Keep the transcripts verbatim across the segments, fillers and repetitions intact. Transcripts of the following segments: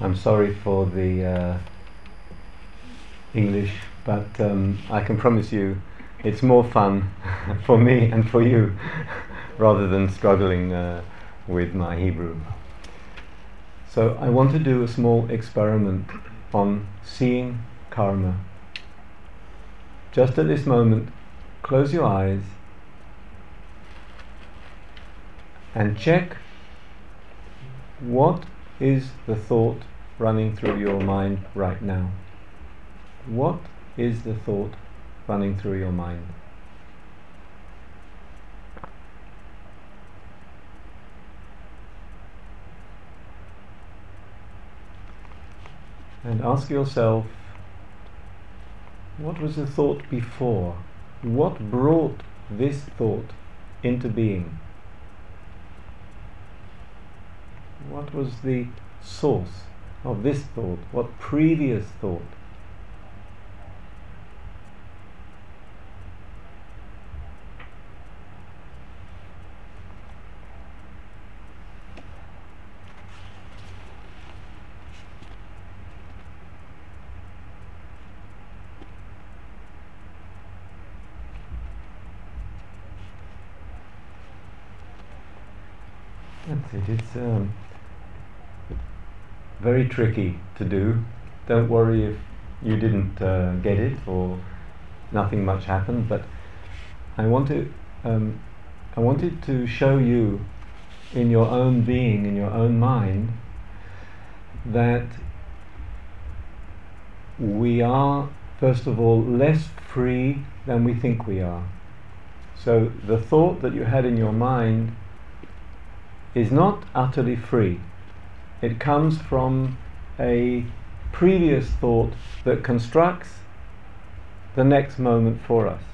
I'm sorry for the uh, English, but um, I can promise you it's more fun for me and for you rather than struggling uh, with my Hebrew. So I want to do a small experiment on seeing karma. Just at this moment, close your eyes and check what is the thought running through your mind right now. What is the thought running through your mind? And ask yourself, what was the thought before? What brought this thought into being? What was the source of this thought? What previous thought? That's it. It's um, very tricky to do. Don't worry if you didn't uh, get it or nothing much happened. But I want to, um, I wanted to show you, in your own being, in your own mind, that we are, first of all, less free than we think we are. So the thought that you had in your mind is not utterly free. It comes from a previous thought that constructs the next moment for us.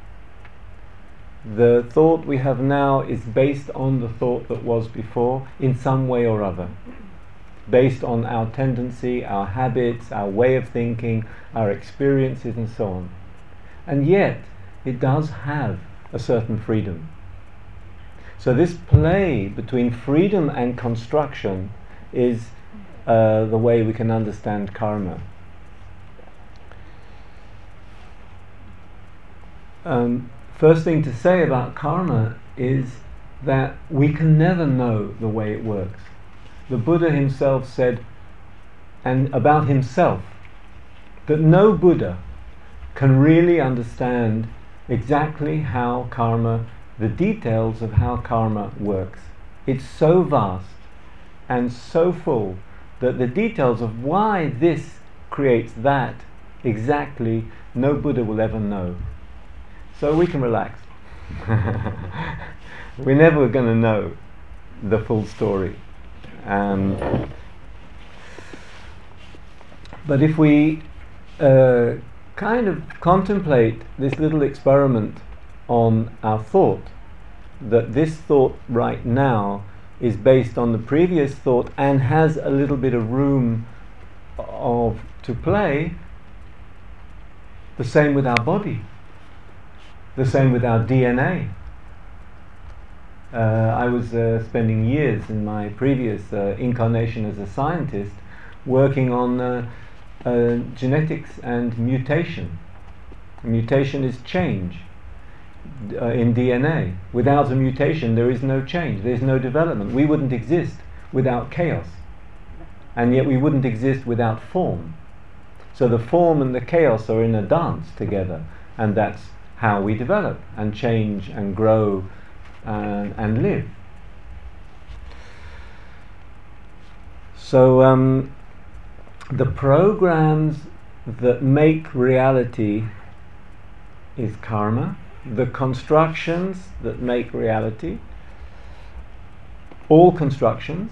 The thought we have now is based on the thought that was before in some way or other, based on our tendency, our habits, our way of thinking, our experiences and so on. And yet it does have a certain freedom. So this play between freedom and construction is uh, the way we can understand karma. Um, first thing to say about karma is that we can never know the way it works. The Buddha himself said, and about himself, that no Buddha can really understand exactly how karma, the details of how karma works. It's so vast and so full that the details of why this creates that exactly no Buddha will ever know. So we can relax. We're never going to know the full story. Um, but if we uh, kind of contemplate this little experiment on our thought, that this thought right now is based on the previous thought and has a little bit of room of to play, the same with our body, the same with our D N A. Uh, I was uh, spending years in my previous uh, incarnation as a scientist working on uh, uh, genetics and mutation. Mutation is change. Uh, in D N A. Without a mutation there is no change, there is no development. We wouldn't exist without chaos, and yet we wouldn't exist without form. So the form and the chaos are in a dance together, and that's how we develop and change and grow and, and live. So um, the programs that make reality is karma. The constructions that make reality, all constructions,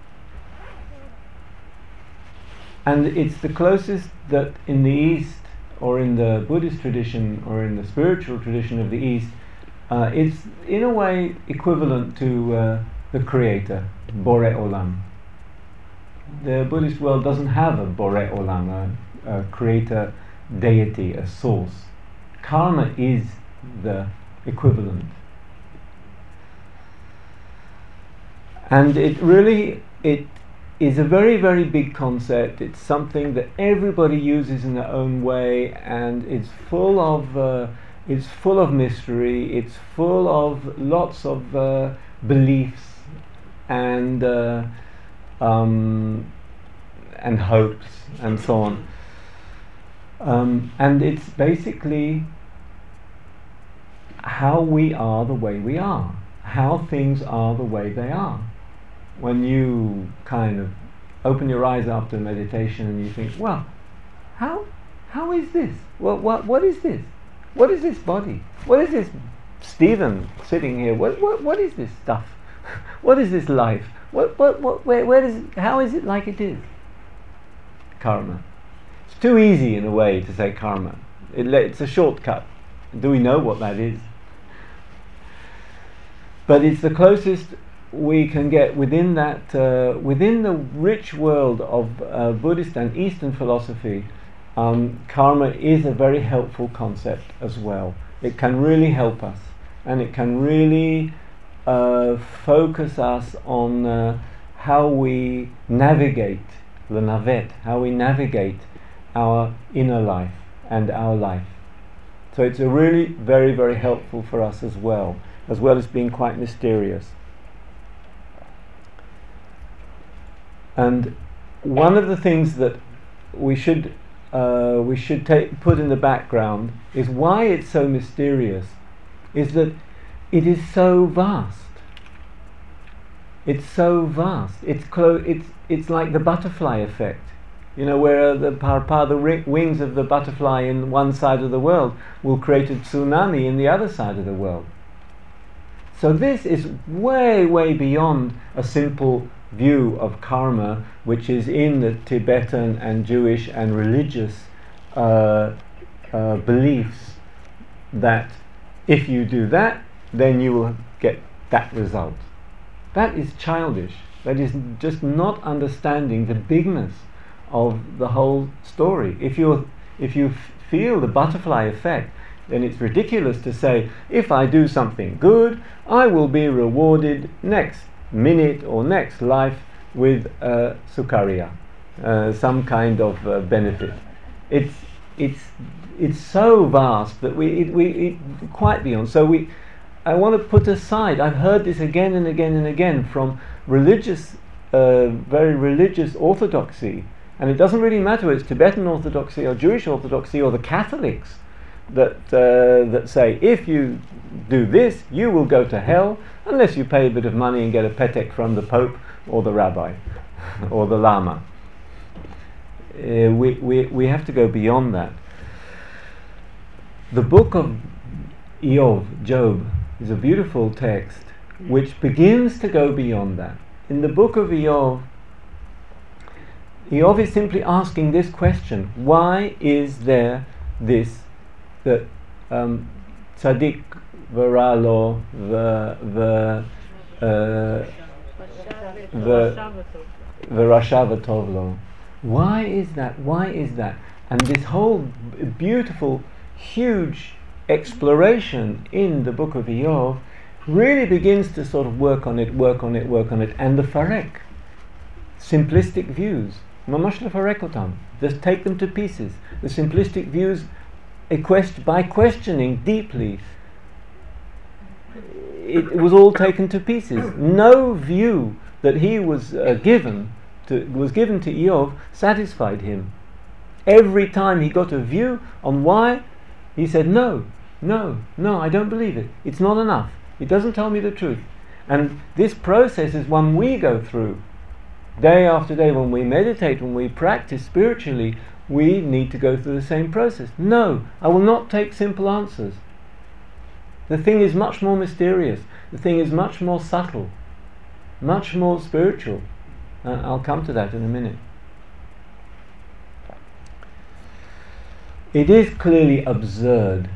and it's the closest that in the East, or in the Buddhist tradition, or in the spiritual tradition of the East, uh, it's in a way equivalent to uh, the Creator, Borei Olam. The Buddhist world doesn't have a Borei Olam, a, a creator deity, a source. Karma is the equivalent, and it really it is a very, very big concept. It's something that everybody uses in their own way, and it's full of uh, it's full of mystery. It's full of lots of uh, beliefs and uh, um, and hopes and so on. Um, and it's basically how we are the way we are, how things are the way they are. When you kind of open your eyes after meditation and you think, well, how how is this? What what what is this? What is this body? What is this Stephen sitting here? What what what is this stuff? What is this life? What what what where where does it, how is it like it is? Karma. It's too easy in a way to say karma. It, it's a shortcut. Do we know what that is? But it's the closest we can get within that, uh, within the rich world of uh, Buddhist and Eastern philosophy. Um, karma is a very helpful concept as well. It can really help us, and it can really uh, focus us on uh, how we navigate the navet, how we navigate our inner life and our life. So it's a really very, very helpful for us as well, as well as being quite mysterious. And one of the things that we should uh, we should take, put in the background is why it's so mysterious, is that it is so vast. It's so vast. It's clo- It's it's like the butterfly effect, you know, where the par the ri- wings of the butterfly in one side of the world will create a tsunami in the other side of the world. So this is way, way beyond a simple view of karma, which is in the Tibetan and Jewish and religious uh, uh, beliefs that if you do that, then you will get that result. That is childish. That is just not understanding the bigness of the whole story. If you if you f- feel the butterfly effect, then it's ridiculous to say, if I do something good, I will be rewarded next minute or next life with uh, sukariya, uh, some kind of uh, benefit. It's it's it's so vast that we it, we it, quite beyond. So we, I want to put aside. I've heard this again and again and again from religious, uh, very religious orthodoxy, and it doesn't really matter whether it's Tibetan orthodoxy or Jewish orthodoxy or the Catholics that uh, that say, if you do this, you will go to hell unless you pay a bit of money and get a petek from the Pope or the Rabbi or the Lama. Uh, we, we, we have to go beyond that. The book of Iyov, Job, is a beautiful text which begins to go beyond that. In the book of Iyov, Iyov is simply asking this question: why is there this that um, tzaddik v'ralo v'rasha v'tov lo? Why is that? Why is that? And this whole b- beautiful, huge exploration in the book of Iyov really begins to sort of work on it, work on it, work on it. And the farek, simplistic views, mamash lefarek otam, just take them to pieces. The simplistic views, a quest- by questioning deeply, it, it was all taken to pieces. No view that he was uh, given to, was given to Iyov satisfied him. Every time he got a view on why, he said, no, no, no, I don't believe it. It's not enough. It doesn't tell me the truth. And this process is one we go through day after day. When we meditate, when we practice spiritually, we need to go through the same process. No, I will not take simple answers. The thing is much more mysterious. The thing is much more subtle, much more spiritual. Uh, I'll come to that in a minute. It is clearly absurd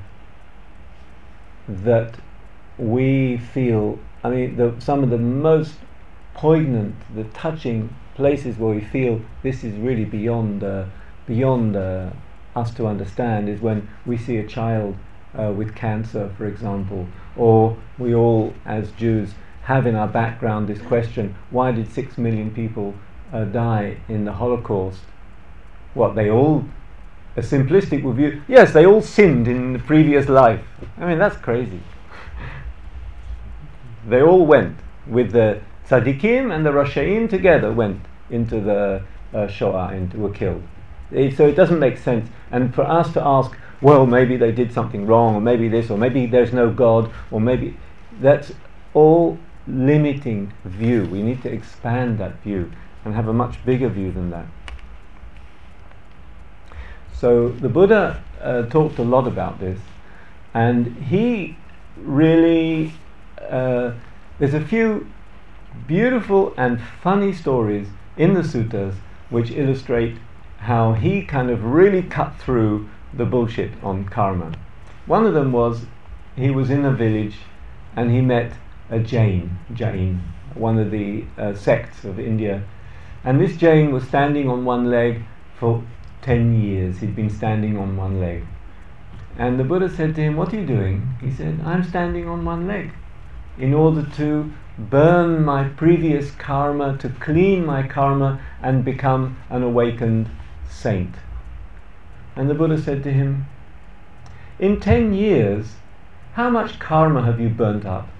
that we feel, I mean, the, some of the most poignant, the touching places where we feel this is really beyond uh, beyond uh, us to understand is when we see a child uh, with cancer, for example, or we all, as Jews, have in our background this question: why did six million people uh, die in the Holocaust, what, they all, a simplistic view, yes, they all sinned in the previous life. I mean, that's crazy. They all went with the tzaddikim and the rashaim together went into the uh, Shoah and were killed. It, so it doesn't make sense. And for us to ask, well, maybe they did something wrong, or maybe this, or maybe there's no God, or maybe, that's all limiting view. We need to expand that view and have a much bigger view than that. So the Buddha uh, talked a lot about this, and he really, uh, there's a few beautiful and funny stories in the suttas which illustrate how he kind of really cut through the bullshit on karma. One of them was, he was in a village and he met a Jain, Jain, one of the uh, sects of India, and this Jain was standing on one leg for ten years. He'd been standing on one leg, and the Buddha said to him, what are you doing? He said, I'm standing on one leg in order to burn my previous karma, to clean my karma and become an awakened saint. And the Buddha said to him, in ten years, how much karma have you burnt up?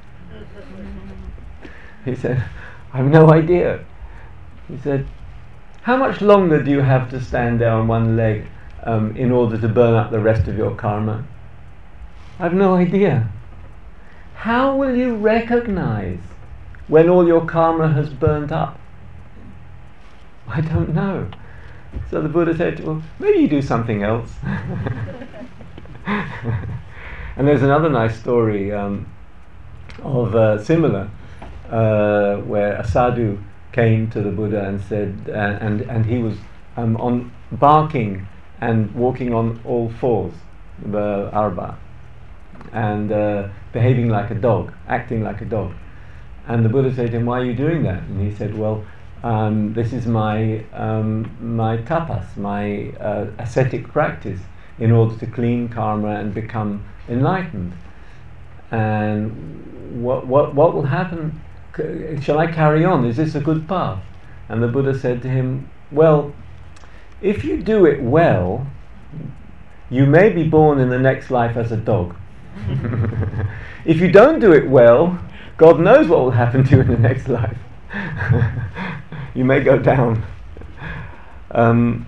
He said, I have no idea. He said, how much longer do you have to stand there on one leg um, in order to burn up the rest of your karma? I have no idea. How will you recognize when all your karma has burnt up? I don't know. So the Buddha said, well, maybe you do something else. And there's another nice story um, of uh, similar, uh, where a sadhu came to the Buddha and said, uh, and and he was um, on barking and walking on all fours, the arba, and uh, behaving like a dog, acting like a dog. And the Buddha said to him, why are you doing that? And he said, well, um, this is my um, my tapas, my uh, ascetic practice in order to clean karma and become enlightened. And what what what will happen? C- shall I carry on? Is this a good path? And the Buddha said to him, well, if you do it well, you may be born in the next life as a dog. If you don't do it well, God knows what will happen to you in the next life. You may go down. Um,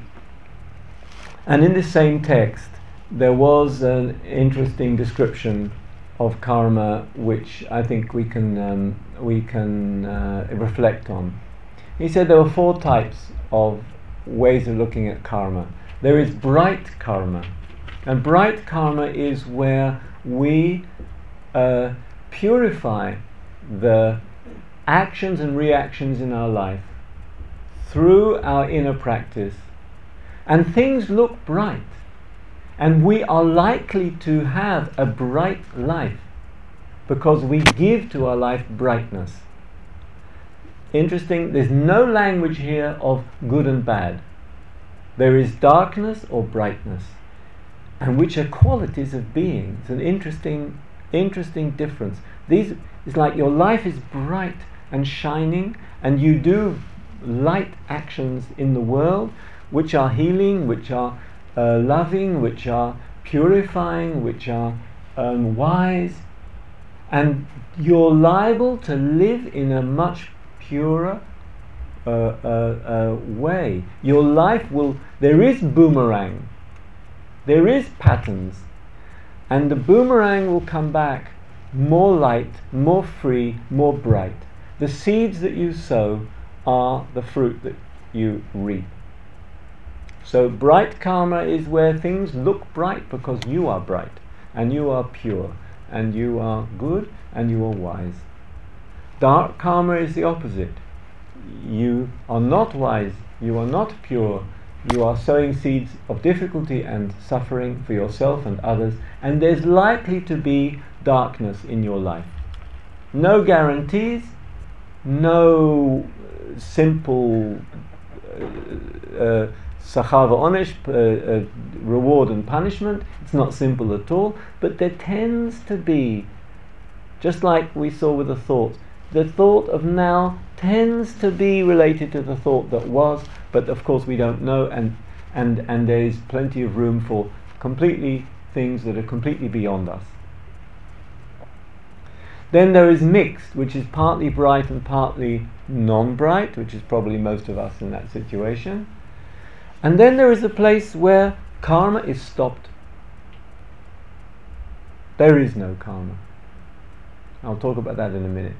and in this same text, there was an interesting description of karma, which I think we can um, we can uh, reflect on. He said there were four types of ways of looking at karma. There is bright karma, and bright karma is where we uh, purify the actions and reactions in our life through our inner practice, and things look bright, and we are likely to have a bright life because we give to our life brightness. Interesting, there's no language here of good and bad. There is darkness or brightness, and which are qualities of being. It's an interesting interesting difference. These, it's like your life is bright and shining, and you do light actions in the world which are healing, which are uh, loving, which are purifying, which are um, wise, and you're liable to live in a much purer uh, uh, uh, way. Your life will, there is boomerang, there is patterns, and the boomerang will come back more light, more free, more bright. The seeds that you sow are the fruit that you reap. So bright karma is where things look bright because you are bright, and you are pure, and you are good, and you are wise. Dark karma is the opposite. You are not wise, you are not pure, you are sowing seeds of difficulty and suffering for yourself and others, and there's likely to be darkness in your life. No guarantees, no simple sachar v'onesh, uh, uh, reward and punishment. It's not simple at all, but there tends to be, just like we saw with the thoughts, the thought of now tends to be related to the thought that was, but of course we don't know, and and and there is plenty of room for completely things that are completely beyond us. Then there is mixed, which is partly bright and partly non-bright, which is probably most of us in that situation. And then there is a place where karma is stopped. There is no karma. I'll talk about that in a minute.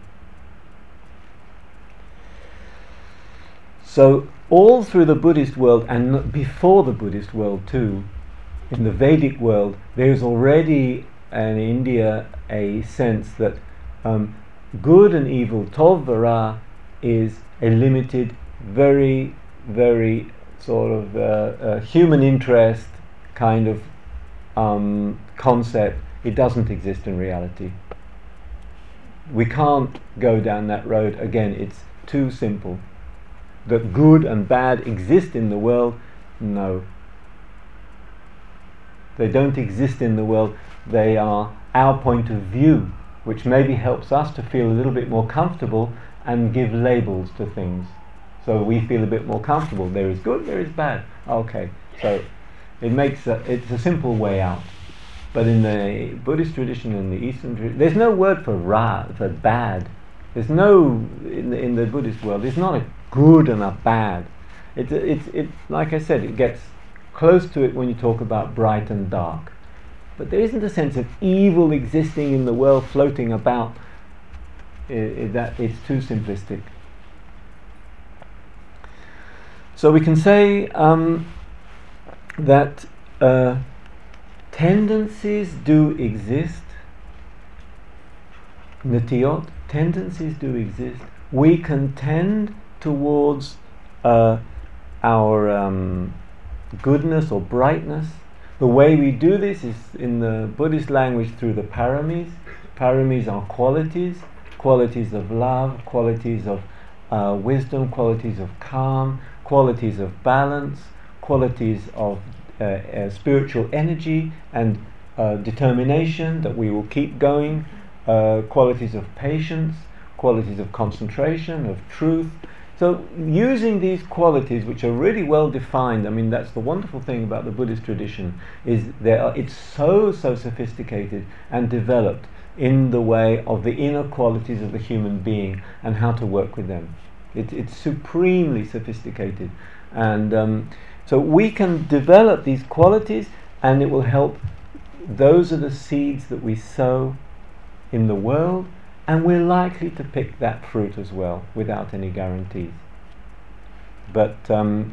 So all through the Buddhist world, and before the Buddhist world too, in the Vedic world, there is already in India a sense that um, good and evil, tov vara, is a limited, very, very sort of uh, uh, human interest kind of um, concept. It doesn't exist in reality. We can't go down that road again. It's too simple. That good and bad exist in the world, no. They don't exist in the world. They are our point of view, which maybe helps us to feel a little bit more comfortable and give labels to things. So we feel a bit more comfortable. There is good, there is bad. Okay, so it makes a, it's a simple way out. But in the Buddhist tradition and the Eastern tradition, there's no word for ra, for bad. There's no, in the, in the Buddhist world, there's not a good and a bad. It's, it's, it's, like I said, it gets close to it when you talk about bright and dark. But there isn't a sense of evil existing in the world, floating about. I, I, that it's too simplistic. So we can say um, that uh, tendencies do exist. Nitiyot, tendencies do exist. We can tend towards uh, our um, goodness or brightness. The way we do this is in the Buddhist language through the paramis. Paramis are qualities, qualities of love, qualities of uh, wisdom, qualities of calm, qualities of balance, qualities of uh, uh, spiritual energy and uh, determination that we will keep going, uh, qualities of patience, qualities of concentration, of truth. So using these qualities, which are really well defined, I mean, that's the wonderful thing about the Buddhist tradition, is there are, it's so, so sophisticated and developed in the way of the inner qualities of the human being and how to work with them. It, it's supremely sophisticated. And um, so we can develop these qualities, and it will help. Those are the seeds that we sow in the world, and we're likely to pick that fruit as well, without any guarantees. But um,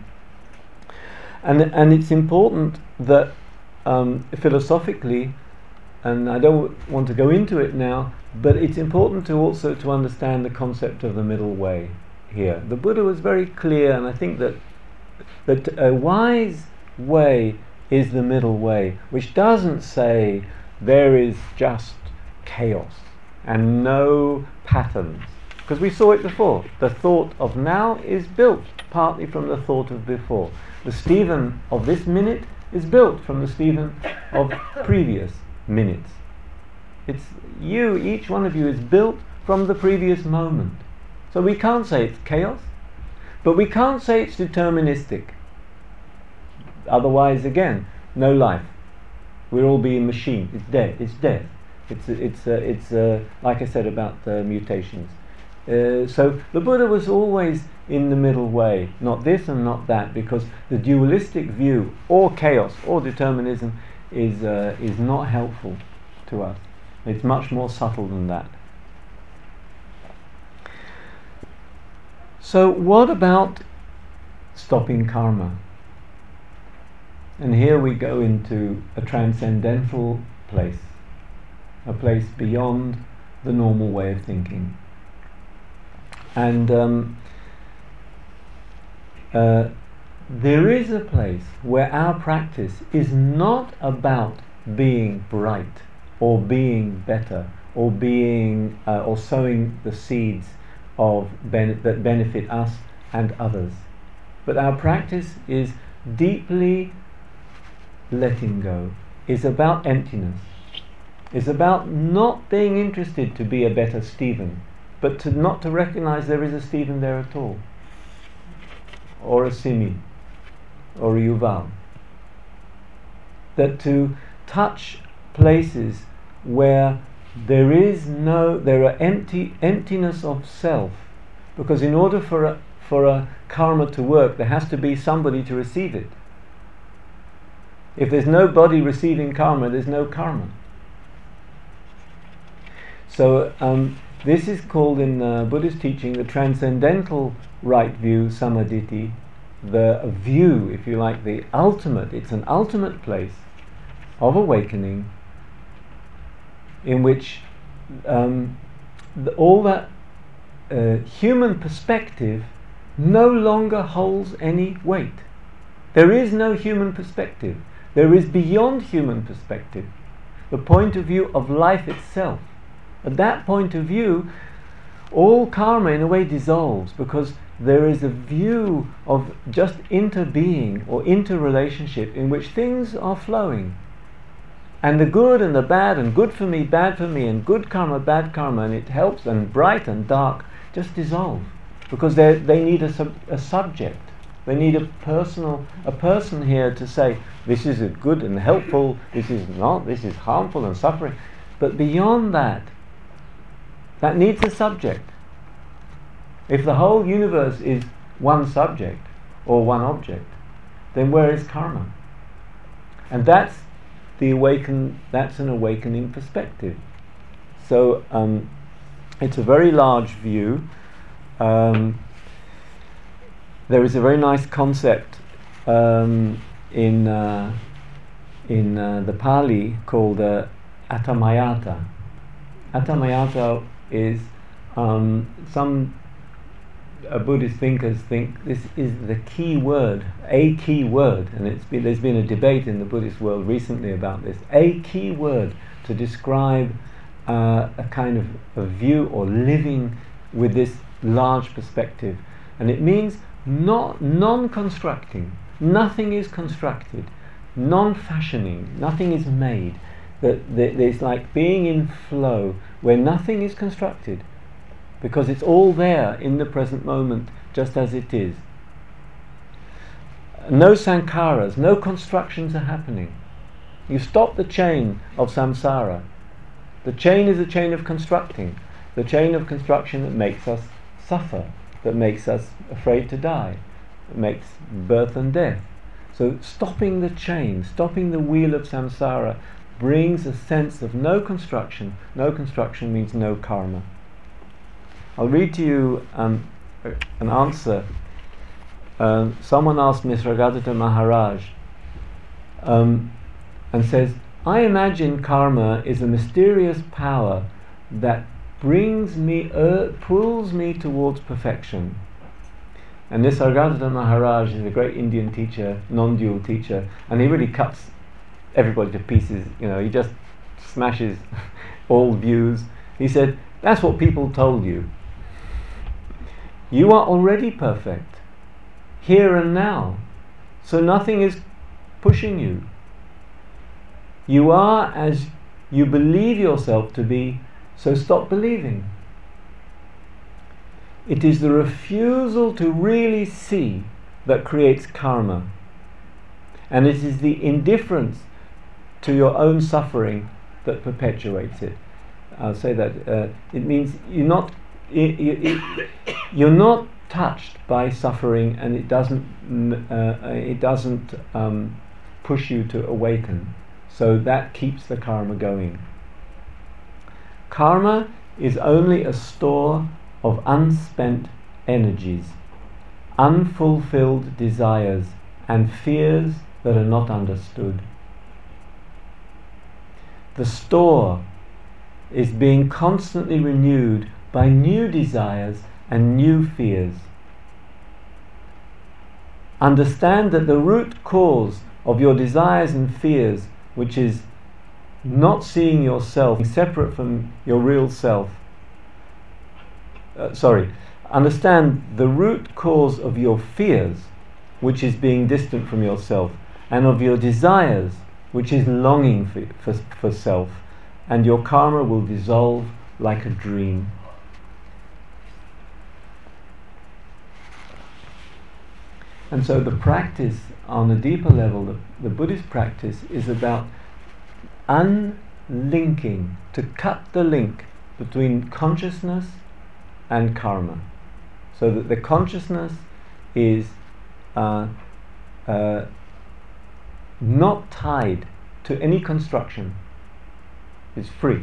and and it's important that um, philosophically, and I don't want to go into it now, but it's important to also to understand the concept of the middle way here. The Buddha was very clear, and I think that that a wise way is the middle way, which doesn't say there is just chaos and no patterns, because we saw it before. The thought of now is built partly from the thought of before. The Stephen of this minute is built from the Stephen of previous minutes. It's you, each one of you is built from the previous moment. So we can't say it's chaos, but we can't say it's deterministic. Otherwise, again, no life. We'll all be a machine. It's dead. It's death. It's it's uh, it's uh, like I said about the mutations. Uh, so the Buddha was always in the middle way, not this and not that, because the dualistic view, or chaos, or determinism, is uh, is not helpful to us. It's much more subtle than that. So what about stopping karma? And here we go into a transcendental place, a place beyond the normal way of thinking. And um, uh, there is a place where our practice is not about being bright or being better or being uh, or sowing the seeds of ben- that benefit us and others, but our practice is deeply letting go, is about emptiness, is about not being interested to be a better Stephen, but to not to recognize there is a Stephen there at all, or a Simi, or a Yuval. That to touch places where there is no, there are empty, emptiness of self, because in order for a, for a karma to work, there has to be somebody to receive it. If there's nobody receiving karma, there's no karma. So um, this is called in uh, Buddhist teaching the transcendental right view, samaditi, the view, if you like, the ultimate. It's an ultimate place of awakening in which um, the, all that uh, human perspective no longer holds any weight. There is no human perspective. There is beyond human perspective, the point of view of life itself. At that point of view, all karma in a way dissolves, because there is a view of just interbeing or interrelationship in which things are flowing. And the good and the bad, and good for me, bad for me, and good karma, bad karma, and it helps, and bright and dark just dissolve, because they they need a, sub, a subject. They need a personal, a person here to say, this is a good and helpful, this is not, this is harmful and suffering. But beyond that, that needs a subject. If the whole universe is one subject or one object, then where is karma? And that's the awaken. That's an awakening perspective. So um, it's a very large view. Um, there is a very nice concept um, in uh, in uh, the Pali called uh, Atamayata. Atamayata is um, some uh, Buddhist thinkers think this is the key word, a key word, and it's been, there's been a debate in the Buddhist world recently about this, a key word to describe uh, a kind of a view or living with this large perspective, and it means not non-constructing. Nothing is constructed, non-fashioning. Nothing is made. That, that there's like being in flow where nothing is constructed, because it's all there in the present moment just as it is. No sankharas, no constructions are happening. You stop the chain of samsara. The chain is a chain of constructing, the chain of construction that makes us suffer, that makes us afraid to die, that makes birth and death. So stopping the chain, stopping the wheel of samsara, brings a sense of no construction. No construction means no karma. I'll read to you um, an answer. Uh, someone asked Nisargadatta Maharaj um, and says, I imagine karma is a mysterious power that brings me, uh, pulls me towards perfection. And Nisargadatta Maharaj is a great Indian teacher, non-dual teacher, and he really cuts everybody to pieces. You know, he just smashes all views. He said, that's what people told you. You are already perfect, here and now, so nothing is pushing you. You are as you believe yourself to be, so stop believing. It is the refusal to really see that creates karma, and it is the indifference to your own suffering that perpetuates it. I'll say that uh, it means you're not you, you, you're not touched by suffering, and it doesn't uh, it doesn't um, push you to awaken. So that keeps the karma going. Karma is only a store of unspent energies, unfulfilled desires, and fears that are not understood. The store is being constantly renewed by new desires and new fears. Understand that the root cause of your desires and fears, which is not seeing yourself separate from your real self, uh, sorry, understand the root cause of your fears, which is being distant from yourself, and of your desires, which is longing for, for, for self, and your karma will dissolve like a dream. And so the practice on a deeper level, the, the Buddhist practice is about unlinking, to cut the link between consciousness and karma, so that the consciousness is uh, uh, not tied to any construction, is free,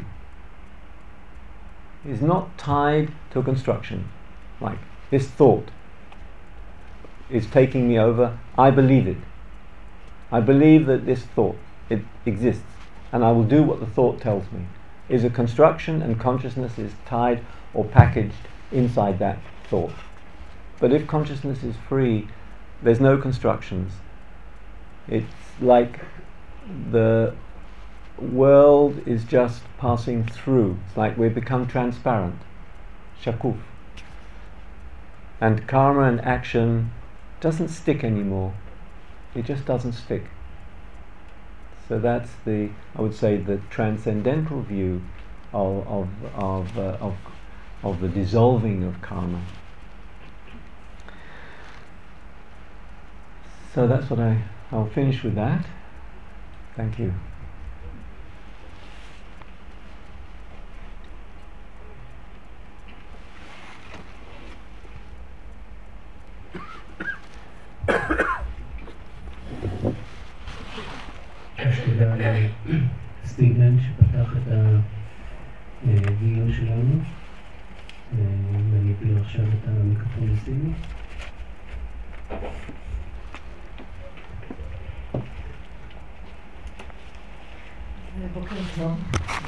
is not tied to a construction, like this thought is taking me over, I believe it. I believe that this thought, it exists, and I will do what the thought tells me. Is a construction, and consciousness is tied or packaged inside that thought. But if consciousness is free, there's no constructions. It's like the world is just passing through. It's like we become transparent, shakuf. And karma and action doesn't stick anymore. It just doesn't stick. So that's the, I would say, the transcendental view of of of, uh, of of the dissolving of karma. So that's what I I'll finish with that. Thank you. תודה לסטיבן שפתח את הדיון שלנו, ואני אפיל עכשיו את המיקרופון לסטיבן. בוקר טוב.